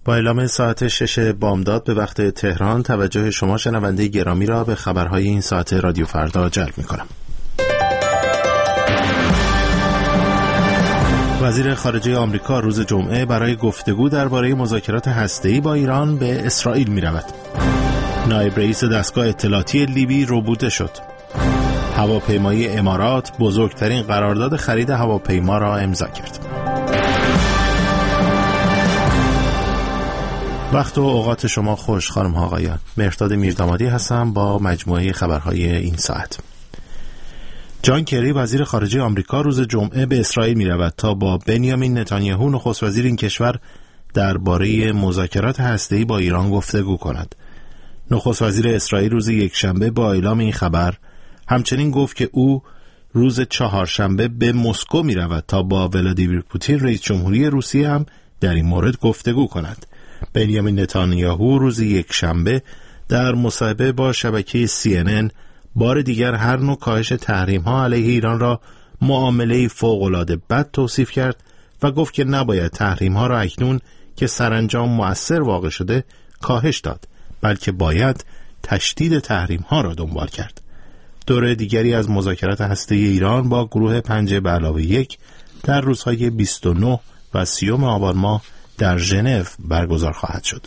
با اعلام ساعت 6 بامداد به وقت تهران توجه شما شنونده گرامی را به خبرهای این ساعت رادیو فردا جلب می‌کنم. وزیر خارجه آمریکا روز جمعه برای گفتگو درباره مذاکرات هسته‌ای با ایران به اسرائیل می‌رود. نایب رئیس دستگاه اطلاعاتی لیبی ربوده شد. هواپیمایی امارات بزرگترین قرارداد خرید هواپیما را امضا کرد. وقت و اوقات شما خوش خانم ها آقایان. مهرداد میردامادی هستم با مجموعه خبرهای این ساعت. جان کری وزیر خارجه آمریکا روز جمعه به اسرائیل می رود تا با بنیامین نتانیاهو نخست وزیر این کشور درباره مذاکرات هسته‌ای با ایران گفتگو کند. نخست وزیر اسرائیل روز یکشنبه با اعلام این خبر همچنین گفت که او روز چهارشنبه به مسکو می رود تا با ولادیمیر پوتین رئیس جمهوری روسیه هم در این مورد گفتگو کند. بنیامین نتانیاهو روز یکشنبه در مصاحبه با شبکه CNN بار دیگر هر نوع کاهش تحریم‌ها علیه ایران را معامله فوق‌العاده بد توصیف کرد و گفت که نباید تحریم‌ها را اکنون که سرانجام مؤثر واقع شده کاهش داد، بلکه باید تشدید تحریم‌ها را دنبال کرد. دوره دیگری از مذاکرات هسته‌ای ایران با گروه 5+1 در روزهای 29 و 30 آبان ماه در ژنو برگزار خواهد شد.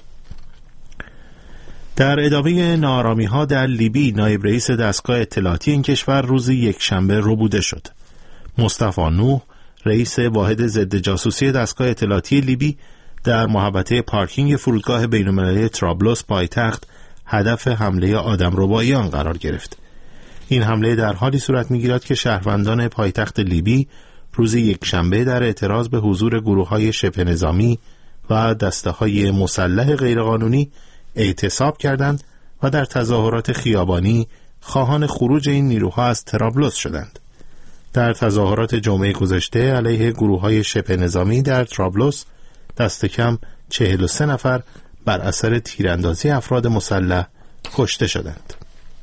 در ادامه ناآرامی‌ها در لیبی نایب رئیس دستگاه اطلاعاتی این کشور روز یکشنبه ربوده شد. مصطفی نوح رئیس واحد ضد جاسوسی دستگاه اطلاعاتی لیبی در محوطه پارکینگ فرودگاه بین‌المللی طرابلس پایتخت هدف حمله آدمرباییان قرار گرفت. این حمله در حالی صورت می‌گیرد که شهروندان پایتخت لیبی روز یکشنبه در اعتراض به حضور گروه‌های شبه نظامی و دسته‌های مسلح غیرقانونی اعتصاب کردند و در تظاهرات خیابانی خواهان خروج این نیروها از طرابلس شدند. در تظاهرات جمعه گذشته علیه گروه‌های شبه نظامی در طرابلس دست کم 43 نفر بر اثر تیراندازی افراد مسلح کشته شدند.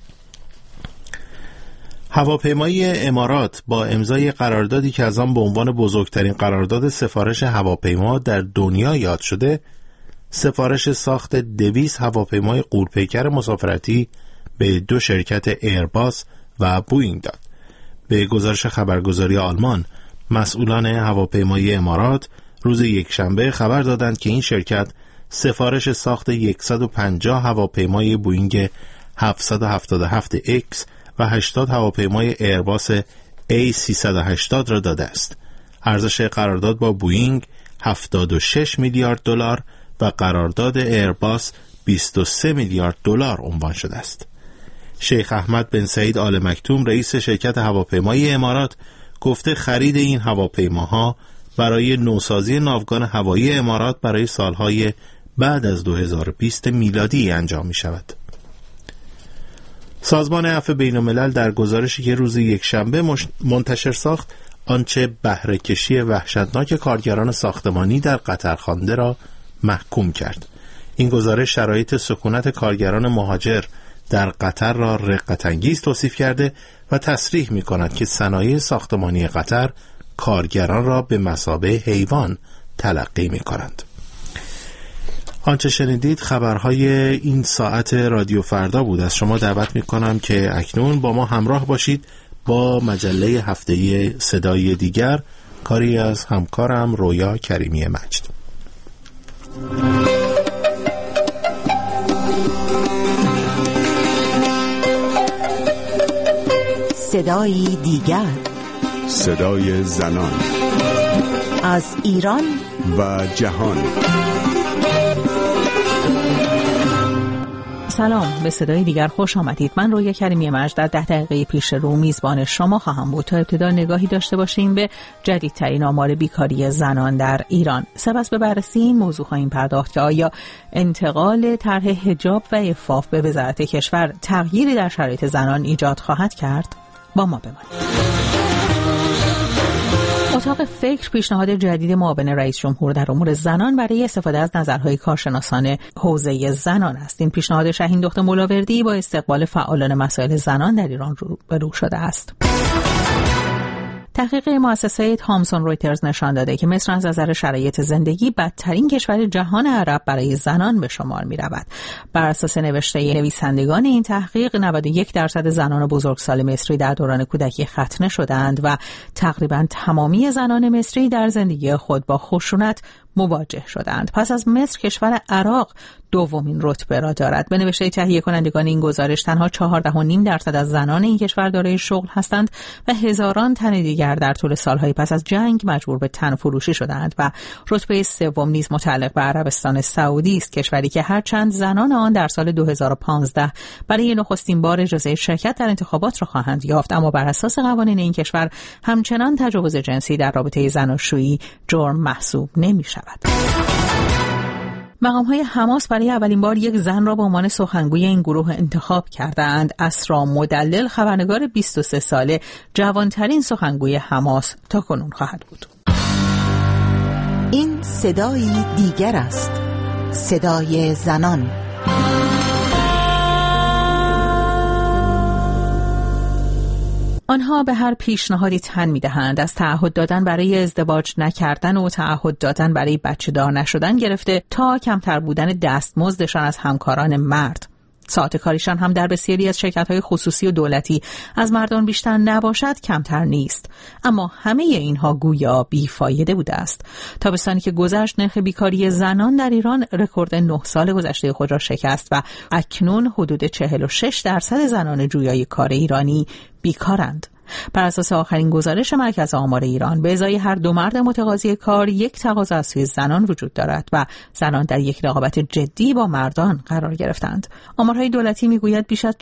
هواپیمایی امارات با امضای قراردادی که از آن به عنوان بزرگترین قرارداد سفارش هواپیما در دنیا یاد شده، سفارش ساخت 200 هواپیمای غول‌پیکر مسافرتی به 2 شرکت ایرباس و بوئینگ داد. به گزارش خبرگزاری آلمان، مسئولان هواپیمای امارات روز یکشنبه خبر دادند که این شرکت سفارش ساخت 150 هواپیمای بوئینگ 777X و 80 هواپیمای ایرباس A380 را داده است. ارزش قرارداد با بوئینگ 76 میلیارد دلار و قرارداد ایرباس 23 میلیارد دلار عنوان شده است. شیخ احمد بن سعید آل مکتوم رئیس شرکت هواپیمایی امارات گفته خرید این هواپیماها برای نوسازی ناوگان هوایی امارات برای سالهای بعد از 2020 میلادی انجام می شود. سازمان عفو بین‌الملل در گزارشی که روز یکشنبه منتشر ساخت آنچه بهره‌کشی وحشتناک کارگران ساختمانی در قطر خوانده را محکوم کرد. این گزارش شرایط سکونت کارگران مهاجر در قطر را رقت‌انگیز توصیف کرده و تصریح می‌کند که صنایع ساختمانی قطر کارگران را به مثابه حیوان تلقی می‌کنند. آنچه شنیدید خبرهای این ساعت رادیو فردا بود. از شما دعوت می‌کنم که اکنون با ما همراه باشید با مجله هفته‌ای صدای دیگر، کاری از همکارم رویا کریمی مجد. صدای دیگر، صدای زنان از ایران و جهان. سلام، به صدای دیگر خوش آمدید. من رویا کریمی مجد در 10 دقیقه پیش رو میزبان شما خواهم بود تا ابتدا نگاهی داشته باشیم به جدیدترین آمار بیکاری زنان در ایران. سپس به بررسی این موضوع خواهیم پرداخت که آیا انتقال طرح حجاب و عفاف به وزارت کشور تغییری در شرایط زنان ایجاد خواهد کرد؟ با ما بمانید. اتاق فکر پیشنهاد جدید معاون رئیس جمهور در امور زنان برای استفاده از نظرهای کارشناسان حوزه زنان است. این پیشنهاد شاهین دخت ملاوردی با استقبال فعالان مسائل زنان در ایران روبرو شده است. تحقیق مؤسسه تامسون رویترز نشان داده که مصر از نظر شرایط زندگی بدترین کشور جهان عرب برای زنان به شمار می رود. بر اساس نوشته نویسندگان این تحقیق 91% زنان بزرگسال مصری در دوران کودکی ختنه شدند و تقریباً تمامی زنان مصری در زندگی خود با خشونت مواجه شدند. پس از مصر کشور عراق دومین رتبه را دارد. به نوشته تهیه کنندگان این گزارش تنها 14.5% از زنان این کشور دارای شغل هستند و هزاران تن دیگر در طول سالهای پس از جنگ مجبور به تن فروشی شدند و رتبه سوم نیز متعلق به عربستان سعودی است، کشوری که هرچند زنان آن در سال 2015 برای نخستین بار اجازه شرکت در انتخابات را خواهند یافت، اما بر اساس قوانین این کشور همچنان تجاوز جنسی در رابطه زناشویی جرم محسوب نمی‌شود. مقام‌های حماس برای اولین بار یک زن را به عنوان سخنگوی این گروه انتخاب کردند. اسرا مدلل خبرنگار 23 ساله جوانترین سخنگوی حماس تاکنون خواهد بود. این صدای دیگر است، صدای زنان. آنها به هر پیشنهادی تن می‌دهند، از تعهد دادن برای ازدواج نکردن و تعهد دادن برای بچه‌دار نشدن گرفته تا کمتر بودن دستمزدشان از همکاران مرد. ساعت کاریشان هم در بسیاری از شرکت‌های خصوصی و دولتی از مردان بیشتر نباشد کمتر نیست. اما همه اینها گویا بیفایده بوده است. تابستانی که گذشت نرخ بیکاری زنان در ایران رکورد 9 سال گذشته خود را شکست و اکنون حدود 46% زنان جویای کار ایرانی بیکارند. بر اساس آخرین گزارش مرکز آمار ایران به ازای هر 2 مرد متقاضی کار یک تقاضا از سوی زنان وجود دارد و زنان در یک رقابت جدی با مردان قرار گرفتند. آمارهای دولتی میگوید بیش از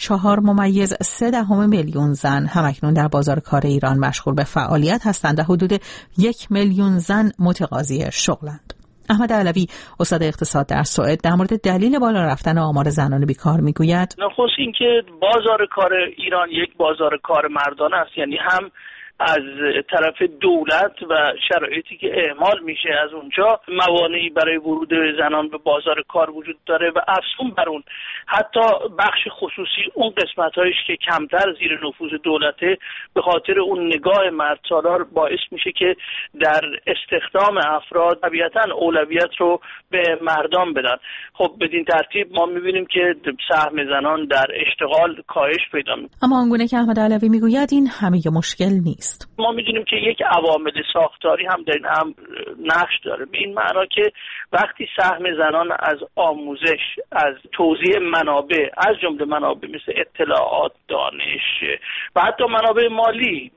4.3 میلیون زن همکنون در بازار کار ایران مشغول به فعالیت هستند و حدود 1 میلیون زن متقاضی شغلند. احمد علوی استاد اقتصاد در سوئد در مورد دلیل بالا رفتن آمار زنان بیکار میگوید: نخست اینکه بازار کار ایران یک بازار کار مردانه است، یعنی هم از طرف دولت و شرایطی که اعمال میشه از اونجا موانعی برای ورود زنان به بازار کار وجود داره و افزون بر اون حتی بخش خصوصی اون قسمت‌هایش که کمتر زیر نفوذ دولته به خاطر اون نگاه مردسالار باعث میشه که در استخدام افراد طبیعتاً اولویت رو به مردان بدن. خب بدین ترتیب ما میبینیم که سهم زنان در اشتغال کاهش پیدا میکنه. اما آنگونه که احمد علوی میگوید این همه مشکل نیست. ما میدونیم که یک عوامل ساختاری هم در این امر نقش داره، به این معنا که وقتی سهم زنان از آموزش، از توزیع منابع، از جمله منابع مثل اطلاعات، دانش و حتی منابع مالی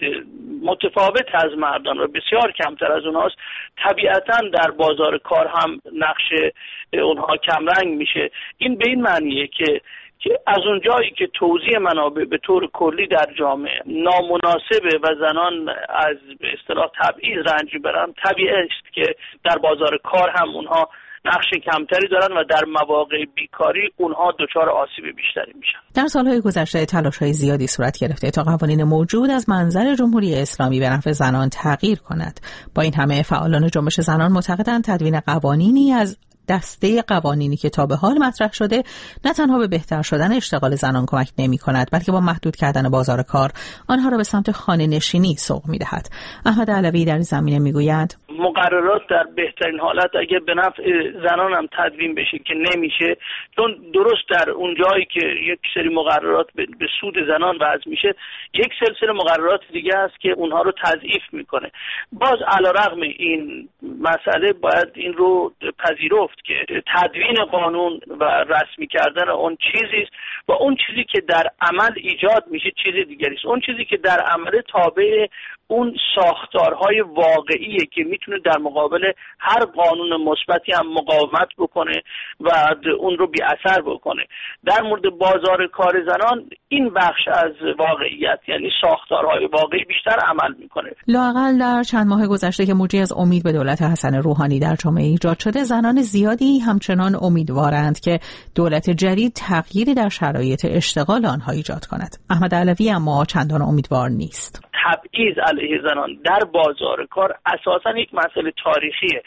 متفاوت از مردان و بسیار کمتر از اونهاست، طبیعتاً در بازار کار هم نقش اونها کمرنگ میشه. این به این معنیه که از اون جایی که توزیع منابع به طور کلی در جامعه نامناسبه و زنان از به اصطلاح تبعیض رنج برن، طبیعی است که در بازار کار هم اونها نقش کمتری دارن و در مواقع بیکاری اونها دچار آسیب بیشتری میشن. در سالهای گذشته تلاش‌های زیادی صورت گرفته تا قوانین موجود از منظر جمهوری اسلامی به نفع زنان تغییر کند. با این همه فعالان جنبش زنان معتقدند تدوین قوانینی از دسته قوانینی که تا به حال مطرح شده نه تنها به بهتر شدن اشتغال زنان کمک نمی کند، بلکه با محدود کردن بازار کار آنها را به سمت خانه نشینی سوق می دهد. احمد علوی در زمینه می گوید: مقررات در بهترین حالت اگه به نفع زنان هم تدوین بشه که نمیشه، چون درست در اون جایی که یک سری مقررات به سود زنان وضع میشه، یک سلسله مقررات دیگه هست که اونها رو تضعیف میکنه. باز علیرغم این مسئله باید این رو پذیرفت که تدوین قانون و رسمی کردن اون چیزی است و اون چیزی که در عمل ایجاد میشه چیز دیگری است. اون چیزی که در عمل تابع اون ساختارهای واقعیه که میتونه در مقابل هر قانون مثبتی هم مقاومت بکنه و اون رو بی اثر بکنه. در مورد بازار کار زنان این بخش از واقعیت، یعنی ساختارهای واقعی، بیشتر عمل میکنه. لااقل در چند ماه گذشته که موجی از امید به دولت حسن روحانی در جامعه ایجاد شده، زنان زیادی همچنان امیدوارند که دولت جدید تغییری در شرایط اشتغال آنها ایجاد کند. احمد علوی اما چندان امیدوار نیست. تبعیض علیه زنان در بازار کار اساساً یک مسئله تاریخیه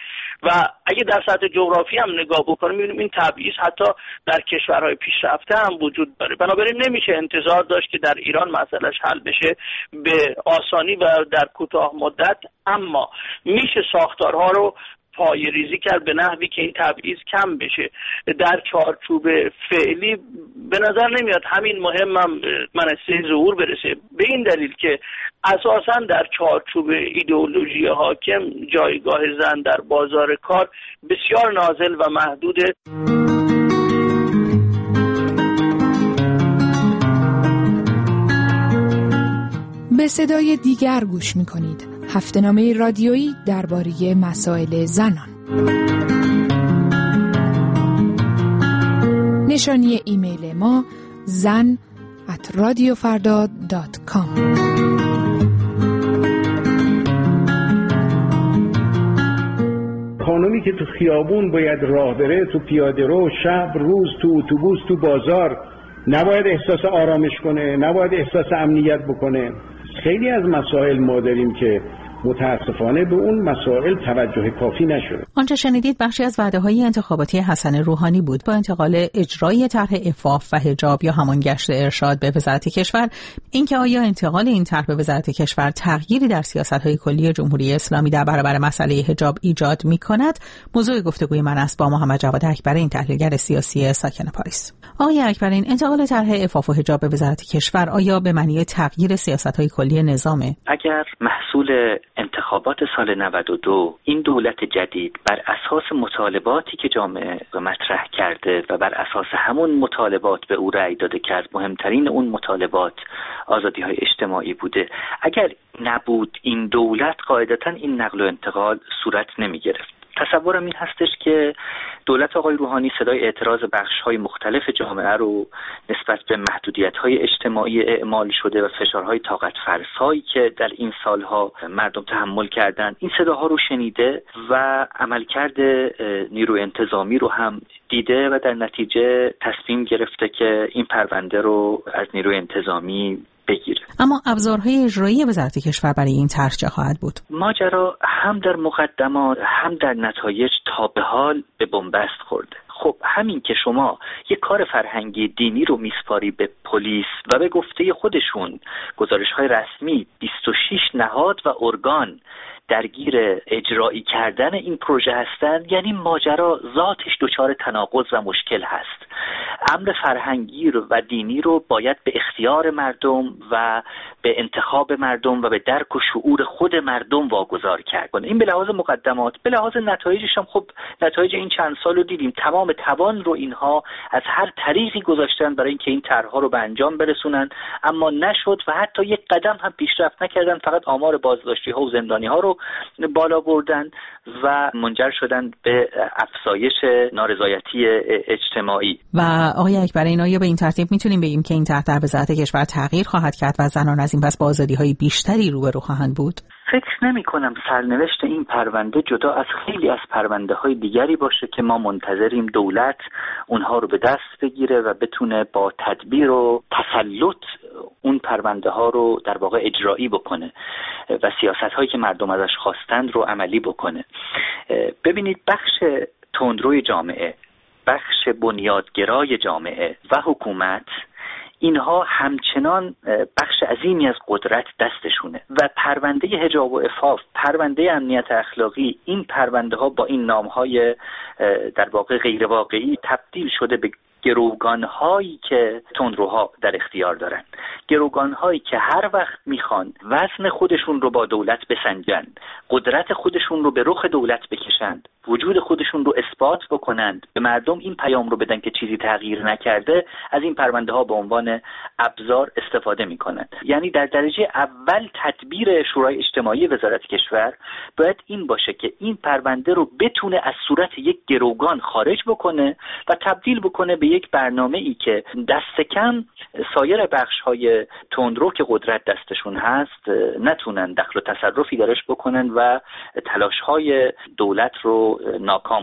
و اگه در سطح جغرافی هم نگاه بکنیم می‌بینیم این تبعیض حتی در کشورهای پیشرفته هم وجود داره. بنابراین نمیشه انتظار داشت که در ایران مسئلهش حل بشه به آسانی و در کوتاه مدت، اما میشه ساختارها رو پای ریزی کرد به نحوی که این تبعیض کم بشه. در چارچوب فعلی به نظر نمیاد همین مهمم منصه ظهور برسه، به این دلیل که اساساً در چارچوب ایدئولوژی حاکم جایگاه زن در بازار کار بسیار نازل و محدوده. به صدای دیگر گوش می‌کنید. هفته‌نامه رادیویی درباره مسائل زنان. نشانی ایمیل ما zan@radiofarda.com. خانومی که تو خیابون باید راه بره، تو پیاده رو، شب روز، تو اتوبوس، تو بازار، نباید احساس آرامش کنه، نباید احساس امنیت بکنه. خیلی از مسائل ما داریم که متاسفانه به اون مسائل توجه کافی نشده. آنچه شنیدید بخشی از وعده‌های انتخاباتی حسن روحانی بود با انتقال اجرای طرح عفاف و حجاب یا همان گشت ارشاد به وزارت کشور. اینکه آیا انتقال این طرح به وزارت کشور تغییری در سیاست‌های کلی جمهوری اسلامی در برابر مسئله حجاب ایجاد می‌کند، موضوع گفتگوی من است با محمد جواد اکبر، این تحلیلگر سیاسی ساکن پاریس. آقای اکبرین، انتقال طرح عفاف و حجاب به وزارت کشور آیا به معنی تغییر سیاست‌های کلی نظامه؟ اگر محصول انتخابات سال 92 این دولت جدید بر اساس مطالباتی که جامعه مطرح کرده و بر اساس همون مطالبات به او رأی داده کرد، مهمترین اون مطالبات آزادی‌های اجتماعی بوده، اگر نبود این دولت قاعدتاً این نقل و انتقال صورت نمی‌گرفت. تصورم این هستش که دولت آقای روحانی صدای اعتراض بخش‌های مختلف جامعه رو نسبت به محدودیت‌های اجتماعی اعمال شده و فشارهای طاقت فرسایی که در این سالها مردم تحمل کردند، این صداها رو شنیده و عملکرد نیروی انتظامی رو هم دیده و در نتیجه تصمیم گرفته که این پرونده رو از نیروی انتظامی بگیره. اما ابزارهای اجرایی وزارت کشور برای این طرح چه خواهد بود؟ ماجرا هم در مقدمات هم در نتایج تا به حال به بنبست خورده. خب همین که شما یک کار فرهنگی دینی رو میسپاری به پلیس و به گفته خودشون گزارش‌های رسمی 26 نهاد و ارگان درگیر اجرایی کردن این پروژه هستند، یعنی ماجرا ذاتش دچار تناقض و مشکل هست. امر فرهنگی و دینی رو باید به اختیار مردم و به انتخاب مردم و به درک و شعور خود مردم واگذار کرد. این به لحاظ مقدمات، به لحاظ نتایجش هم خب نتایج این چند سال رو دیدیم. تمام توان رو اینها از هر طریقی گذاشتن برای اینکه این طرح‌ها رو به انجام برسونن، اما نشد و حتی یک قدم هم پیشرفت نکردن. فقط آمار بازداشتی‌ها و زندانی‌ها رو بالا بردن و منجر شدن به افزایش نارضایتی اجتماعی. و آقای اکبرین، آیا به این ترتیب میتونیم بگیم که این طرح در وزارت کشور تغییر خواهد کرد و زنان از این پس با آزادی‌های بیشتری روبرو خواهند بود؟ فکر نمی‌کنم سرنوشت این پرونده جدا از خیلی از پرونده‌های دیگری باشه که ما منتظریم دولت اونها رو به دست بگیره و بتونه با تدبیر و تسلط اون پرونده ها رو در واقع اجرایی بکنه و سیاست هایی که مردم ازش خواستند رو عملی بکنه. ببینید، بخش تندروی جامعه، بخش بنیادگرای جامعه و حکومت، اینها همچنان بخش عظیمی از قدرت دستشونه و پرونده حجاب و عفاف، پرونده امنیت اخلاقی، این پرونده ها با این نام های در واقع غیر واقعی تبدیل شده به گروگان‌هایی که تندروها در اختیار دارن، گروگان‌هایی که هر وقت میخوان وزن خودشون رو با دولت بسنجند، قدرت خودشون رو به رخ دولت بکشند، وجود خودشون رو اثبات بکنند، به مردم این پیام رو بدن که چیزی تغییر نکرده، از این پرونده ها به عنوان ابزار استفاده میکنند. یعنی در درجه اول تدبیر شورای اجتماعی وزارت کشور باید این باشه که این پرونده رو بتونه از صورت یک گروگان خارج بکنه و تبدیل بکنه به یک برنامه‌ای که دست کم سایر بخش‌های تندرو که قدرت دستشون هست نتونن دخل و تصرفی درش بکنن و تلاش‌های دولت رو ناکام بگذارن.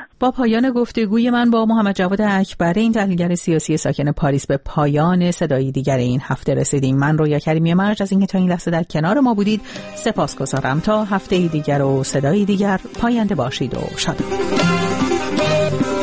با پایان گفتگوی من با محمد جواد اکبری، این تحلیلگر سیاسی ساکن پاریس، به پایان صدای دیگر این هفته رسیدیم. من رویا کریمی مرج از اینکه تا این لحظه در کنار ما بودید سپاسگزارم. تا هفته دیگر و صدای دیگر، پاینده باشید و شاد.